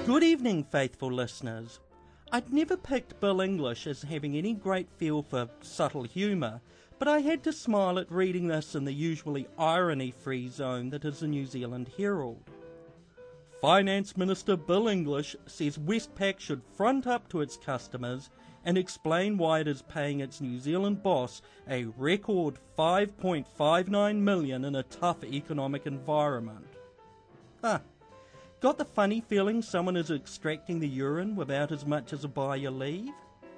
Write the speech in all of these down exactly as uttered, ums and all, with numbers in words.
Good evening, faithful listeners. I'd never picked Bill English as having any great feel for subtle humour, but I had to smile at reading this in the usually irony-free zone that is the New Zealand Herald. Finance Minister Bill English says Westpac should front up to its customers and explain why it is paying its New Zealand boss a record five point five nine million dollars in a tough economic environment. Huh. Got the funny feeling someone is extracting the urine without as much as a by your leave?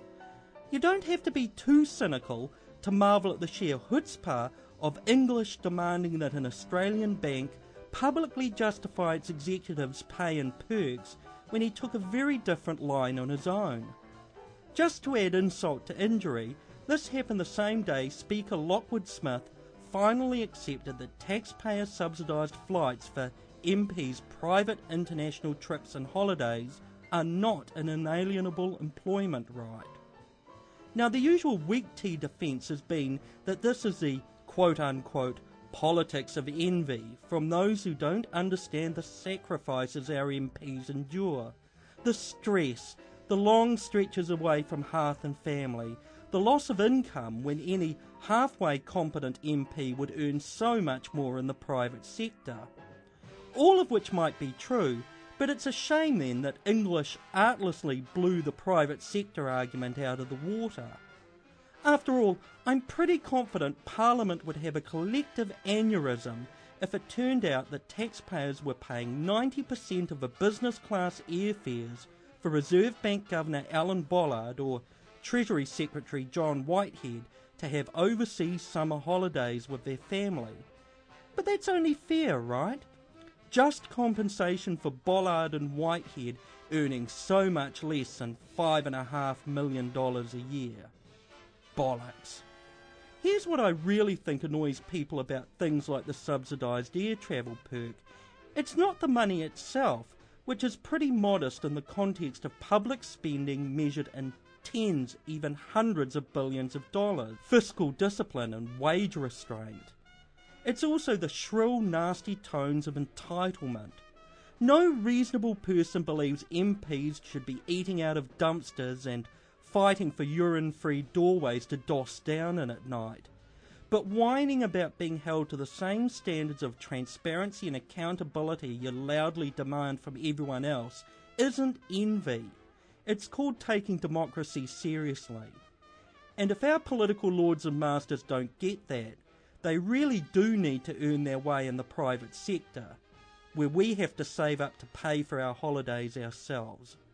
You don't have to be too cynical to marvel at the sheer chutzpah of English demanding that an Australian bank publicly justify its executives' pay and perks when he took a very different line on his own. Just to add insult to injury, this happened the same day Speaker Lockwood Smith finally accepted that taxpayer-subsidised flights for M Ps' private international trips and holidays are not an inalienable employment right. Now, the usual weak tea defence has been that this is the quote-unquote politics of envy from those who don't understand the sacrifices our M Ps endure, the stress, the long stretches away from hearth and family, the loss of income when any halfway competent M P would earn so much more in the private sector. All of which might be true, but it's a shame then that English artlessly blew the private sector argument out of the water. After all, I'm pretty confident Parliament would have a collective aneurysm if it turned out that taxpayers were paying ninety percent of a business class airfares for Reserve Bank Governor Alan Bollard or Treasury Secretary John Whitehead to have overseas summer holidays with their family. But that's only fair, right? Just compensation for Bollard and Whitehead earning so much less than five and a half million dollars a year. Bollocks. Here's what I really think annoys people about things like the subsidised air travel perk. It's not the money itself, which is pretty modest in the context of public spending measured in tens, even hundreds of billions of dollars, fiscal discipline and wage restraint. It's also the shrill, nasty tones of entitlement. No reasonable person believes M Ps should be eating out of dumpsters and fighting for urine-free doorways to doss down in at night. But whining about being held to the same standards of transparency and accountability you loudly demand from everyone else isn't envy. It's called taking democracy seriously. And if our political lords and masters don't get that, they really do need to earn their way in the private sector, where we have to save up to pay for our holidays ourselves.